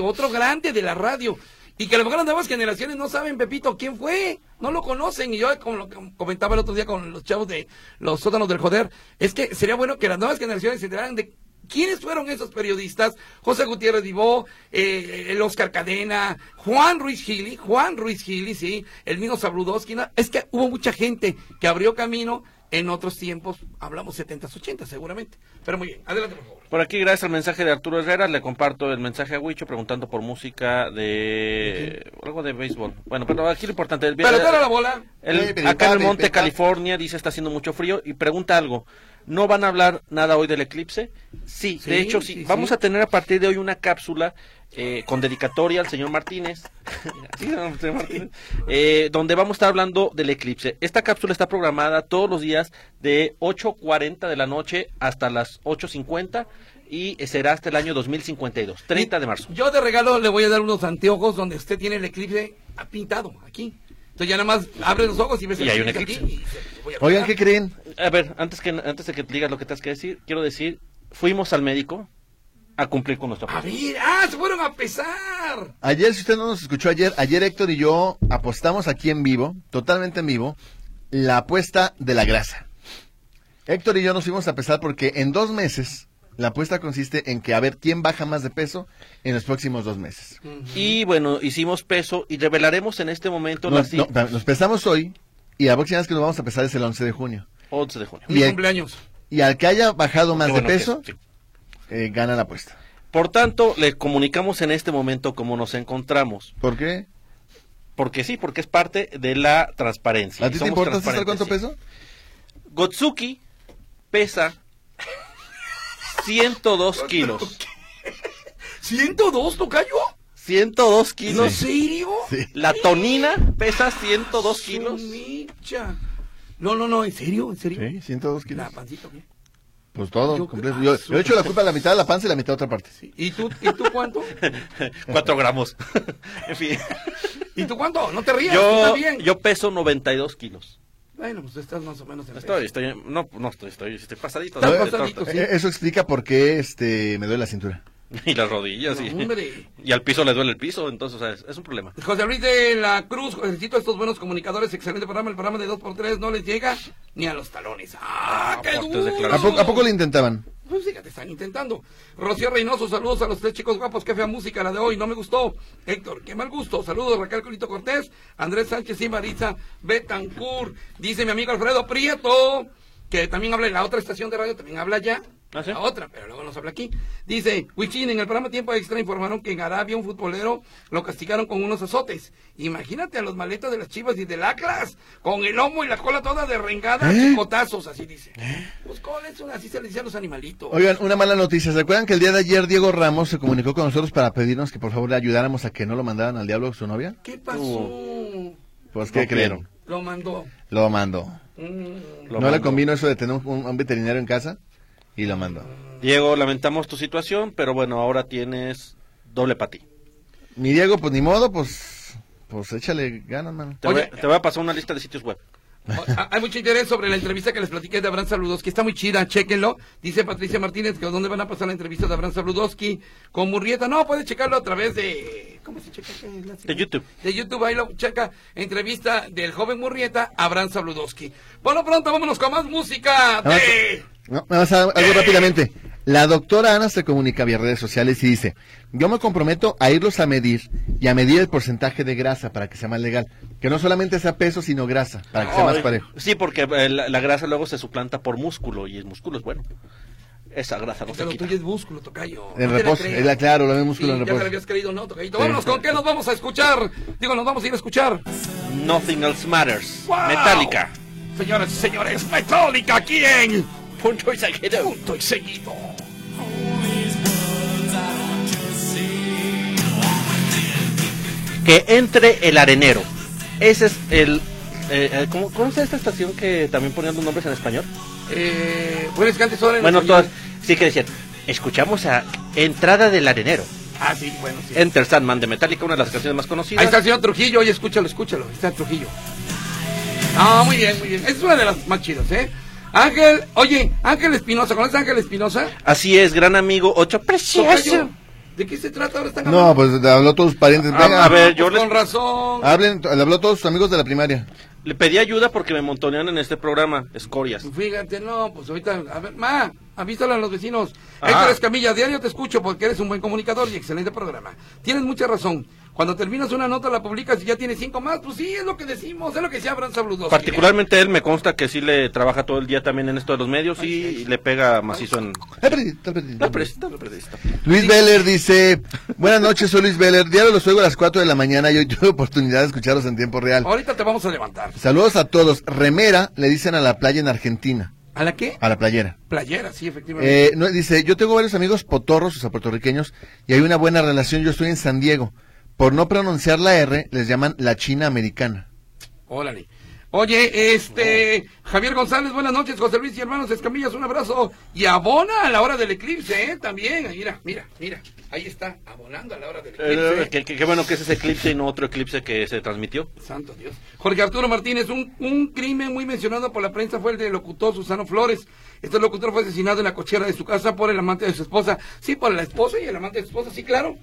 [SPEAKER 4] radio. Y que a lo mejor las nuevas generaciones no saben, Pepito, quién fue, no lo conocen. Y yo, como lo que comentaba el otro día con los chavos de los sótanos del joder, es que sería bueno que las nuevas generaciones se enteraran de quiénes fueron esos periodistas. José Gutiérrez Vivó, el Oscar Cadena, Juan Ruiz Gili, sí, el mismo Sabludowski. Es que hubo mucha gente que abrió camino en otros tiempos, hablamos 70s, 80s seguramente. Pero muy bien, adelante por favor.
[SPEAKER 2] Por aquí, gracias al mensaje de Arturo Herrera, le comparto el mensaje a Huicho preguntando por música de... algo de béisbol. Bueno, pero aquí lo importante...
[SPEAKER 4] Pelotero a la bola.
[SPEAKER 2] Acá en el Monte, California, dice está haciendo mucho frío y pregunta algo. ¿No van a hablar nada hoy del eclipse? Sí, de hecho sí. Vamos a tener a partir de hoy una cápsula con dedicatoria al señor Martínez, ¿sí, señor Martínez? Donde vamos a estar hablando del eclipse. Esta cápsula está programada todos los días de 8:40 de la noche hasta las 8:50 y será hasta el año 2052, 30 de marzo.
[SPEAKER 4] Yo de regalo le voy a dar unos anteojos donde usted tiene el eclipse pintado aquí. Entonces ya nada más abre los ojos y ves el
[SPEAKER 2] hay un
[SPEAKER 4] eclipse
[SPEAKER 2] eclipse.
[SPEAKER 4] aquí.
[SPEAKER 3] Oigan, ¿qué creen?
[SPEAKER 2] A ver, antes de que digas lo que tienes que decir, quiero decir, fuimos al médico a cumplir con nuestro
[SPEAKER 4] A
[SPEAKER 2] plan.
[SPEAKER 4] ver, se fueron a pesar.
[SPEAKER 3] Ayer, si usted no nos escuchó ayer Héctor y yo apostamos aquí en vivo, totalmente en vivo, la apuesta de la grasa. Héctor y yo nos fuimos a pesar porque en 2 meses la apuesta consiste en que a ver quién baja más de peso en los próximos 2 meses.
[SPEAKER 2] Y bueno, hicimos peso y revelaremos en este momento
[SPEAKER 3] Nos pesamos hoy y la próxima vez que nos vamos a pesar es el 11 de junio.
[SPEAKER 2] 11 de junio.
[SPEAKER 4] Mi cumpleaños.
[SPEAKER 3] Y al que haya bajado más
[SPEAKER 2] Qué bueno
[SPEAKER 3] de peso,
[SPEAKER 2] que sí.
[SPEAKER 3] Gana la apuesta.
[SPEAKER 2] Por tanto, le comunicamos en este momento cómo nos encontramos.
[SPEAKER 3] ¿Por qué?
[SPEAKER 2] Porque sí, porque es parte de la transparencia.
[SPEAKER 3] ¿A ti te
[SPEAKER 2] Somos
[SPEAKER 3] importa César cuánto
[SPEAKER 2] transparentes,
[SPEAKER 3] peso?
[SPEAKER 2] sí. Gotsuki pesa 102 kilos.
[SPEAKER 4] ¿102, tocayo?
[SPEAKER 2] 102 kilos.
[SPEAKER 4] ¿En serio?
[SPEAKER 3] Sí.
[SPEAKER 2] La tonina pesa 102 kilos.
[SPEAKER 4] Micha. No, ¿en serio?
[SPEAKER 3] Sí, 102 kilos.
[SPEAKER 4] La pancita, ¿qué?
[SPEAKER 3] Pues todo,
[SPEAKER 4] Yo-
[SPEAKER 3] completo. Yo he hecho la culpa a la mitad de la panza y la mitad de otra parte.
[SPEAKER 4] ¿Y tú cuánto?
[SPEAKER 2] 4 gramos. En fin.
[SPEAKER 4] ¿Y tú cuánto? No te rías, tú estás bien.
[SPEAKER 2] Yo peso 92 kilos.
[SPEAKER 4] Bueno, pues estás más o menos en
[SPEAKER 2] Estoy pasadito.
[SPEAKER 4] Estás
[SPEAKER 2] de
[SPEAKER 4] pasadito,
[SPEAKER 2] torta.
[SPEAKER 4] sí.
[SPEAKER 3] Eso explica por qué me duele la cintura.
[SPEAKER 2] Y las rodillas.
[SPEAKER 4] No, hombre.
[SPEAKER 2] Y al piso le duele el piso, entonces, o sea, es un problema.
[SPEAKER 4] José Luis de la Cruz, necesito a estos buenos comunicadores, excelente programa, el programa de 2x3 no les llega ni a los talones. ¡Qué
[SPEAKER 2] aportes
[SPEAKER 4] duro!
[SPEAKER 2] declarados.
[SPEAKER 3] ¿A poco le intentaban?
[SPEAKER 4] Pues fíjate, están intentando. Rocío Reynoso, saludos a los 3 chicos guapos, qué fea música la de hoy, no me gustó. Héctor, qué mal gusto, saludos Raquel Colito Cortés, Andrés Sánchez y Marisa Betancourt. Dice mi amigo Alfredo Prieto, que también habla en la otra estación de radio, también habla ya.
[SPEAKER 2] ¿Ah, sí?
[SPEAKER 4] La otra, pero luego nos habla aquí. Dice, Huichín, en el programa Tiempo Extra informaron que en Arabia un futbolero lo castigaron con unos azotes. Imagínate a los maletas de las Chivas y del Atlas, con el lomo y la cola toda derrengada, chicotazos, así dice. Pues coles, así se les decía a los animalitos.
[SPEAKER 3] Oigan, una mala noticia. ¿Se acuerdan que el día de ayer Diego Ramos se comunicó con nosotros para pedirnos que por favor le ayudáramos a que no lo mandaran al diablo su novia?
[SPEAKER 4] ¿Qué pasó?
[SPEAKER 3] Pues, ¿qué
[SPEAKER 2] No
[SPEAKER 3] creen?
[SPEAKER 4] Lo mandó.
[SPEAKER 3] Lo mandó.
[SPEAKER 2] Lo
[SPEAKER 3] ¿No le
[SPEAKER 2] mando.
[SPEAKER 3] convino eso de tener un veterinario en casa? Y lo mandó.
[SPEAKER 2] Diego, lamentamos tu situación, pero bueno, ahora tienes doble para ti.
[SPEAKER 3] Mi Diego, pues ni modo, pues échale ganas, mano.
[SPEAKER 2] Te voy a pasar una lista de sitios web.
[SPEAKER 4] Hay mucho interés sobre la entrevista que les platiqué de Abraham Sabludowski, está muy chida, chéquenlo. Dice Patricia Martínez que dónde van a pasar la entrevista de Abraham Sabludowski con Murrieta. No, puede checarlo a través de... ¿Cómo se checa?
[SPEAKER 2] De YouTube.
[SPEAKER 4] De YouTube, ahí lo checa. Entrevista del joven Murrieta, Abraham Sabludowski. Bueno, pronto vámonos con más música de...
[SPEAKER 3] Vamos a algo rápidamente. La doctora Ana se comunica vía redes sociales y dice: yo me comprometo a irlos a medir y a medir el porcentaje de grasa para que sea más legal. Que no solamente sea peso, sino grasa, para que sea más parejo.
[SPEAKER 2] Sí, porque la grasa luego se suplanta por músculo y el músculo es bueno. Esa grasa no se quita.
[SPEAKER 4] Pero tuyo es músculo, tocayo.
[SPEAKER 3] En reposo, claro, lo de músculo en reposo.
[SPEAKER 4] Ya te lo habías creído, ¿no, tocayito? Vámonos, ¿con qué nos vamos a escuchar? Digo, nos vamos a ir a escuchar.
[SPEAKER 2] Nothing Else Matters.
[SPEAKER 4] ¡Wow!
[SPEAKER 2] Metallica.
[SPEAKER 4] Señoras y señores, Metallica aquí en...
[SPEAKER 2] Punto y seguido.
[SPEAKER 4] Punto y seguido.
[SPEAKER 2] Que entre el arenero. Ese es el... ¿cómo es esta estación que también ponían los nombres en español?
[SPEAKER 4] Bueno, es que antes ahora en
[SPEAKER 2] bueno,
[SPEAKER 4] español...
[SPEAKER 2] todas, sí que decían, escuchamos a Entrada del Arenero.
[SPEAKER 4] Ah, sí, bueno, sí.
[SPEAKER 2] Enter Sandman de Metallica, una de las canciones más conocidas.
[SPEAKER 4] Ahí está el señor Trujillo, oye, escúchalo, está Trujillo. Ah, muy bien, muy bien. Es una de las más chidas, ¿eh? Ángel Espinosa, ¿conoces a Ángel Espinosa?
[SPEAKER 2] Así es, gran amigo, Ocho Precioso.
[SPEAKER 4] ¿De qué se trata ahora? ¿Están
[SPEAKER 3] hablando? No, pues le habló a todos sus parientes.
[SPEAKER 2] A ver, yo
[SPEAKER 4] con razón.
[SPEAKER 3] Le habló a todos sus amigos de la primaria.
[SPEAKER 2] Le pedí ayuda porque me montonean en este programa, escorias.
[SPEAKER 4] Fíjate, no, pues ahorita, a ver, avísale a los vecinos. Héctor Escamilla, diario te escucho porque eres un buen comunicador y excelente programa. Tienes mucha razón. Cuando terminas una nota la publicas y ya tienes 5 más, pues sí, es lo que decimos, es lo que decía Abraham Sabludowski.
[SPEAKER 2] Particularmente él me consta que sí le trabaja todo el día también en esto de los medios y le pega macizo en... El periodista.
[SPEAKER 3] Luis Veller dice: buenas noches, soy Luis Veller, diario los oigo a las 4 de la mañana y hoy tuve oportunidad de escucharlos en tiempo real.
[SPEAKER 4] Ahorita te vamos a levantar.
[SPEAKER 3] Saludos a todos. Remera le dicen a la playa en Argentina.
[SPEAKER 4] ¿A la qué?
[SPEAKER 3] A la playera.
[SPEAKER 4] Playera, sí, efectivamente.
[SPEAKER 3] Dice: yo tengo varios amigos potorros, o sea, puertorriqueños, y hay una buena relación. Yo estoy en San Diego. Por no pronunciar la R, les llaman la China americana.
[SPEAKER 4] Órale. Oye, Javier González, buenas noches, José Luis y hermanos Escamillas, un abrazo. Y abona a la hora del eclipse, también. Mira. Ahí está, abonando a la hora del eclipse.
[SPEAKER 2] Qué bueno que es ese eclipse y no otro eclipse que se transmitió.
[SPEAKER 4] Santo Dios. Jorge Arturo Martínez, un crimen muy mencionado por la prensa fue el del locutor Susano Flores. Este locutor fue asesinado en la cochera de su casa por el amante de su esposa. Sí, por la esposa y el amante de su esposa, sí, claro.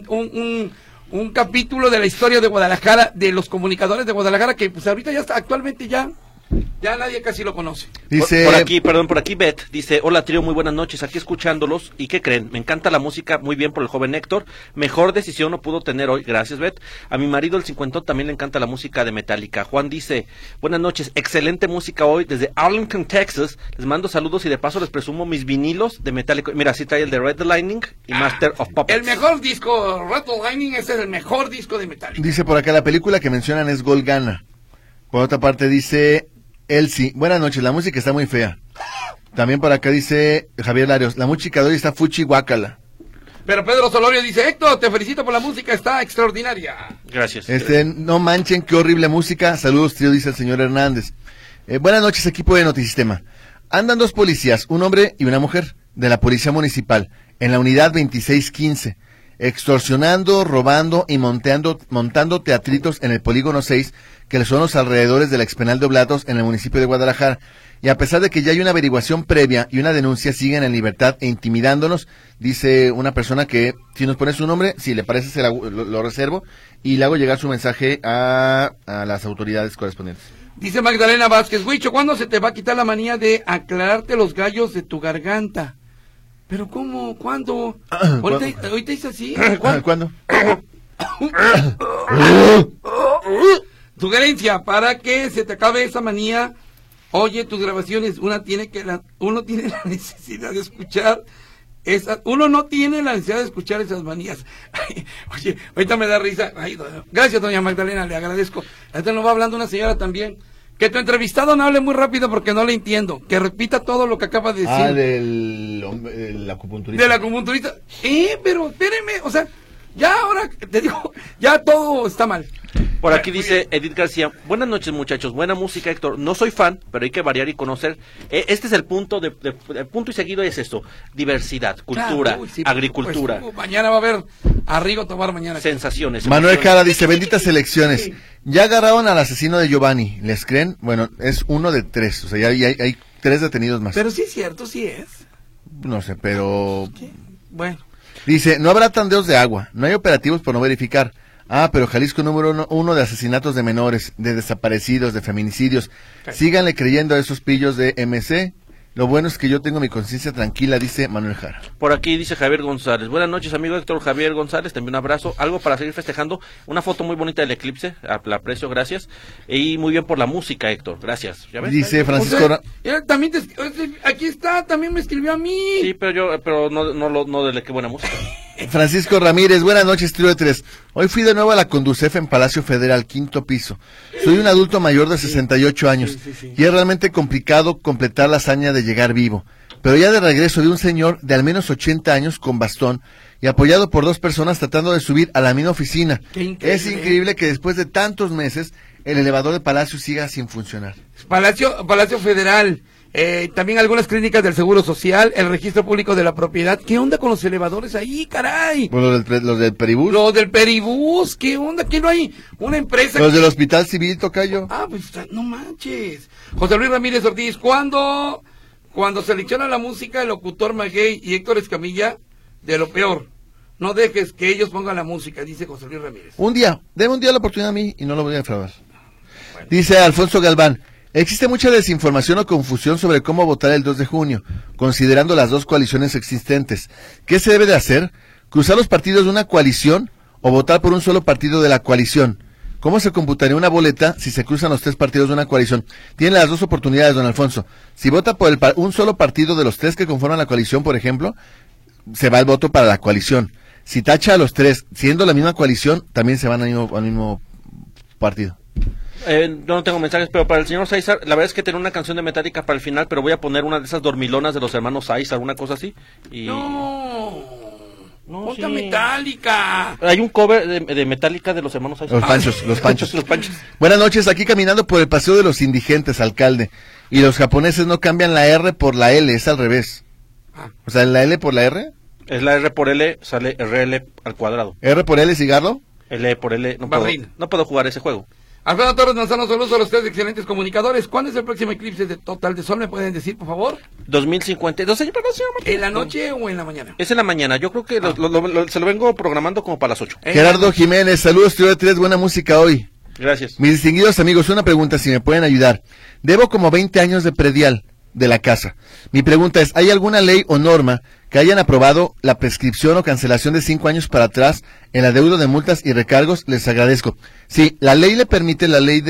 [SPEAKER 4] Un capítulo de la historia de Guadalajara, de los comunicadores de Guadalajara, que pues ahorita ya está, actualmente ya nadie casi lo conoce.
[SPEAKER 3] Dice...
[SPEAKER 2] Por aquí Beth dice: hola trío, muy buenas noches, aquí escuchándolos. ¿Y qué creen? Me encanta la música, muy bien por el joven Héctor. Mejor decisión no pudo tener hoy, gracias Beth. A mi marido el cincuentón también le encanta la música de Metallica. Juan dice: buenas noches, excelente música hoy desde Arlington, Texas. Les mando saludos y de paso les presumo mis vinilos de Metallica. Mira, así trae el de Red the Lightning y Master of Puppets.
[SPEAKER 4] El mejor disco, Red the Lightning, ese es el mejor disco de Metallica.
[SPEAKER 3] Dice por acá: la película que mencionan es Golgana. Por otra parte dice Elsie: buenas noches, la música está muy fea. También por acá dice Javier Larios: la música de hoy está fuchi guácala.
[SPEAKER 4] Pero Pedro Solorio dice: Héctor, te felicito por la música, está extraordinaria.
[SPEAKER 2] Gracias.
[SPEAKER 3] No manchen, qué horrible música. Saludos, tío, dice el señor Hernández. Buenas noches, equipo de Notisistema. Andan 2 policías, un hombre y una mujer, de la Policía Municipal, en la unidad 2615, extorsionando, robando y montando teatritos en el polígono 6, que son los alrededores del expenal de Oblatos en el municipio de Guadalajara. Y a pesar de que ya hay una averiguación previa y una denuncia, siguen en libertad e intimidándonos. Dice una persona que, si nos pone su nombre, si le parece, lo reservo y le hago llegar su mensaje a las autoridades correspondientes.
[SPEAKER 4] Dice Magdalena Vázquez: Huicho, ¿cuándo se te va a quitar la manía de aclararte los gallos de tu garganta? ¿Pero cómo? ¿Cuándo? ¿Ahorita dice así?
[SPEAKER 3] ¿Cuándo?
[SPEAKER 4] Sugerencia, para que se te acabe esa manía, oye tus grabaciones, uno tiene la necesidad de escuchar uno no tiene la necesidad de escuchar esas manías. Oye, ahorita me da risa. Gracias, doña Magdalena, le agradezco. Ahorita nos va hablando una señora también. Que tu entrevistado no hable muy rápido porque no le entiendo. Que repita todo lo que acaba de decir.
[SPEAKER 3] Del acupunturista.
[SPEAKER 4] Del acupunturista. Pero espéreme, o sea, Ya ahora, te digo, ya todo está mal.
[SPEAKER 2] Por aquí dice Edith García, buenas noches muchachos, buena música Héctor, no soy fan, pero hay que variar y conocer, este es el punto, el punto y seguido es esto, diversidad, cultura,
[SPEAKER 4] Claro, uy, sí,
[SPEAKER 2] agricultura,
[SPEAKER 4] pues, mañana va a haber a Rigo tomar mañana.
[SPEAKER 2] sensaciones.
[SPEAKER 3] Manuel
[SPEAKER 2] emociones.
[SPEAKER 3] Cara dice, benditas elecciones. Ya agarraron al asesino de Giovanni. ¿Les creen? Bueno, es uno de 3. O sea, ya hay 3 detenidos más.
[SPEAKER 4] Pero sí es cierto, sí es.
[SPEAKER 3] No sé, pero...
[SPEAKER 4] ¿Qué? Bueno.
[SPEAKER 3] Dice, no habrá tandeos de agua. No hay operativos por no verificar. Ah, pero Jalisco número uno de asesinatos de menores, de desaparecidos, de feminicidios. Síganle creyendo a esos pillos de MC. Lo bueno es que yo tengo mi conciencia tranquila, dice Manuel Jara.
[SPEAKER 2] Por aquí dice Javier González, buenas noches amigo Héctor Javier González, te envío un abrazo, algo para seguir festejando, una foto muy bonita del eclipse, la aprecio, gracias, y muy bien por la música Héctor, gracias. ¿Ya ves?
[SPEAKER 3] Dice Francisco...
[SPEAKER 4] También aquí está, también me escribió a mí.
[SPEAKER 2] Sí, pero no dele qué buena música.
[SPEAKER 3] Francisco Ramírez, buenas noches, trío de 3. Hoy fui de nuevo a la Conducef en Palacio Federal, 5º piso. Soy un adulto mayor de 68 años y es realmente complicado completar la hazaña de llegar vivo. Pero ya de regreso de un señor de al menos 80 años con bastón y apoyado por 2 personas tratando de subir a la misma oficina. Es increíble que después de tantos meses el elevador de Palacio siga sin funcionar.
[SPEAKER 4] Palacio Federal. También algunas clínicas del Seguro Social, el Registro Público de la Propiedad. ¿Qué onda con los elevadores ahí, caray?
[SPEAKER 3] Bueno, los del Peribús.
[SPEAKER 4] Los del Peribús, ¿qué onda? ¿Qué no hay una empresa?
[SPEAKER 3] Los del Hospital Civil, tocayo.
[SPEAKER 4] Ah, pues no manches. José Luis Ramírez Ortiz, cuando selecciona la música el locutor Maguey y Héctor Escamilla, de lo peor. No dejes que ellos pongan la música, dice José Luis Ramírez.
[SPEAKER 3] Deme un día la oportunidad a mí y no lo voy a defraudar. Bueno. Dice Alfonso Galván, existe mucha desinformación o confusión sobre cómo votar el 2 de junio, considerando las 2 coaliciones existentes. ¿Qué se debe de hacer? ¿Cruzar los partidos de una coalición o votar por un solo partido de la coalición? ¿Cómo se computaría una boleta si se cruzan los 3 partidos de una coalición? Tiene las 2 oportunidades, don Alfonso. Si vota por un solo partido de los 3 que conforman la coalición, por ejemplo, se va el voto para la coalición. Si tacha a los 3, siendo la misma coalición, también se van al mismo partido.
[SPEAKER 2] Yo no tengo mensajes, pero para el señor Sáizar, la verdad es que tengo una canción de Metallica para el final, pero voy a poner una de esas dormilonas de los hermanos Sáizar, una cosa así. Y...
[SPEAKER 4] No,
[SPEAKER 2] sí.
[SPEAKER 4] Metallica.
[SPEAKER 2] Hay un cover de Metallica de los hermanos Sáizar.
[SPEAKER 3] Los Panchos.
[SPEAKER 2] Los Panchos.
[SPEAKER 3] Buenas noches, aquí caminando por el paseo de los indigentes, alcalde. Y los japoneses no cambian la R por la L, es al revés. O sea, la L por la R.
[SPEAKER 2] Es la R por L, sale RL al cuadrado.
[SPEAKER 3] R por L, cigarro.
[SPEAKER 2] L por L, no puedo jugar ese juego.
[SPEAKER 4] Alfredo Torres Manzano, saludos a los 3 excelentes comunicadores. ¿Cuándo es el próximo eclipse de total de sol? ¿Me pueden decir, por favor?
[SPEAKER 2] 2052.
[SPEAKER 4] ¿En la noche o en la mañana?
[SPEAKER 2] Es en la mañana. Yo creo que se lo vengo programando como para las 8.
[SPEAKER 3] Gerardo Jiménez, saludos, trío de 3, buena música hoy.
[SPEAKER 2] Gracias.
[SPEAKER 3] Mis distinguidos amigos, una pregunta, si me pueden ayudar. Debo como 20 años de predial de la casa. Mi pregunta es, ¿hay alguna ley o norma que hayan aprobado la prescripción o cancelación de 5 años para atrás en la deuda de multas y recargos? Les agradezco. Sí, la ley le permite, la ley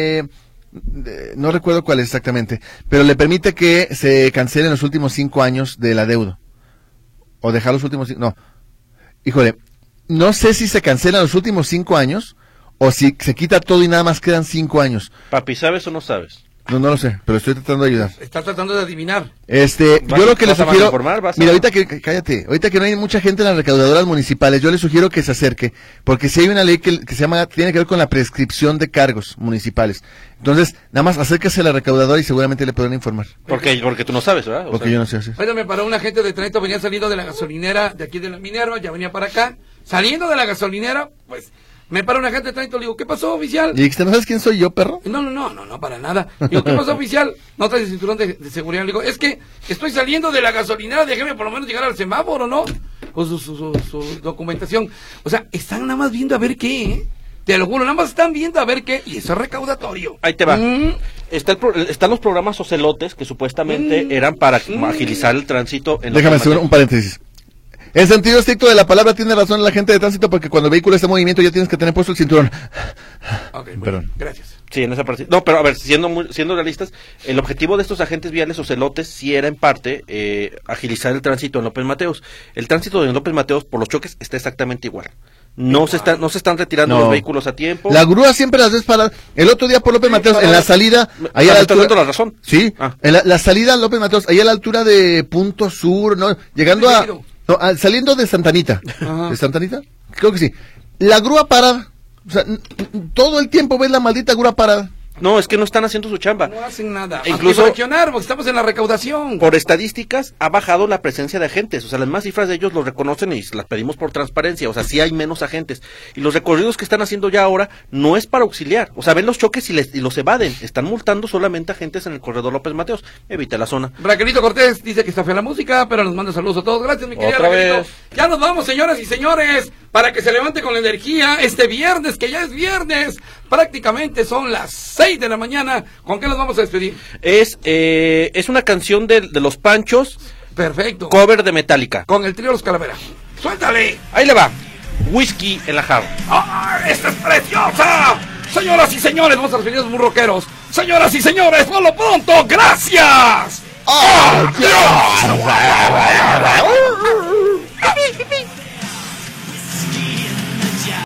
[SPEAKER 3] no recuerdo cuál es exactamente, pero le permite que se cancelen los últimos 5 años de la deuda. O dejar los últimos... No. Híjole, no sé si se cancelan los últimos 5 años o si se quita todo y nada más quedan 5 años.
[SPEAKER 2] Papi, ¿sabes o no sabes?
[SPEAKER 3] No lo sé, pero estoy tratando de ayudar.
[SPEAKER 4] Está tratando de adivinar.
[SPEAKER 3] Yo lo que les sugiero, mira, ahorita que no hay mucha gente en las recaudadoras municipales, yo les sugiero que se acerque, porque si hay una ley que se llama, tiene que ver con la prescripción de cargos municipales. Entonces, nada más acérquese a la recaudadora y seguramente le podrán informar.
[SPEAKER 2] Porque tú no sabes, ¿verdad?
[SPEAKER 3] Porque yo no sé hacer.
[SPEAKER 4] Oye, me paró un agente de tránsito, venía saliendo de la gasolinera de aquí de la Minerva, ya venía para acá. Saliendo de la gasolinera, pues... Me para un agente de tránsito, le digo, ¿qué pasó, oficial?
[SPEAKER 3] ¿Y usted no sabes quién soy yo, perro?
[SPEAKER 4] No, para nada. Digo, ¿qué pasó, oficial? No traes el cinturón de seguridad. Le digo, es que estoy saliendo de la gasolinera, déjeme por lo menos llegar al semáforo, ¿no? Con su documentación. O sea, están nada más viendo a ver qué, ¿eh? Te lo juro, nada más están viendo a ver qué, y eso es recaudatorio.
[SPEAKER 2] Ahí te va. Están los programas ocelotes que supuestamente eran para agilizar el tránsito.
[SPEAKER 3] Déjame hacer un paréntesis. En sentido estricto de la palabra tiene razón la gente de tránsito, porque cuando el vehículo está en movimiento ya tienes que tener puesto el cinturón.
[SPEAKER 4] Ok, bueno, gracias.
[SPEAKER 2] Sí, en esa parte. No, pero a ver, siendo realistas, el objetivo de estos agentes viales ocelotes sí era en parte agilizar el tránsito en López Mateos. El tránsito en López Mateos por los choques está exactamente igual. No se están retirando los vehículos a tiempo.
[SPEAKER 3] La grúa siempre las ves paradas. El otro día por López Mateos, en la salida, ahí a la altura,
[SPEAKER 2] la razón.
[SPEAKER 3] Sí, en la salida López Mateos, ahí a la altura de Punto Sur, ¿no? Llegando a No, saliendo de Santanita.
[SPEAKER 4] Ajá.
[SPEAKER 3] ¿De Santanita? Creo que sí. La grúa parada. O sea, todo el tiempo ves la maldita grúa parada.
[SPEAKER 2] No, es que no están haciendo su chamba.
[SPEAKER 4] No hacen nada.
[SPEAKER 2] Incluso-
[SPEAKER 4] Hay que reaccionar, porque estamos en la recaudación.
[SPEAKER 2] Por estadísticas, ha bajado la presencia de agentes. O sea, las más cifras de ellos lo reconocen y las pedimos por transparencia. O sea, sí hay menos agentes. Y los recorridos que están haciendo ya ahora no es para auxiliar. O sea, ven los choques y los evaden. Están multando solamente agentes en el corredor López Mateos. Evita la zona.
[SPEAKER 4] Raquelito Cortés dice que está fea la música, pero nos manda saludos a todos. Gracias, mi querida
[SPEAKER 2] Otra
[SPEAKER 4] Raquelito.
[SPEAKER 2] vez.
[SPEAKER 4] Ya nos vamos, señoras y señores, para que se levante con la energía este viernes, que ya es viernes. Prácticamente son las 6 de la mañana. ¿Con qué nos vamos a despedir?
[SPEAKER 2] Es una canción de Los Panchos,
[SPEAKER 4] Perfecto.
[SPEAKER 2] cover de Metallica.
[SPEAKER 4] Con el trío Los Calavera. ¡Suéltale!
[SPEAKER 2] Ahí le va. Whisky en la jarra.
[SPEAKER 4] ¡Ah, esta es preciosa! Señoras y señores, vamos a los sonidos muy rockeros. Señoras y señores, por lo pronto, gracias. ¡Adiós!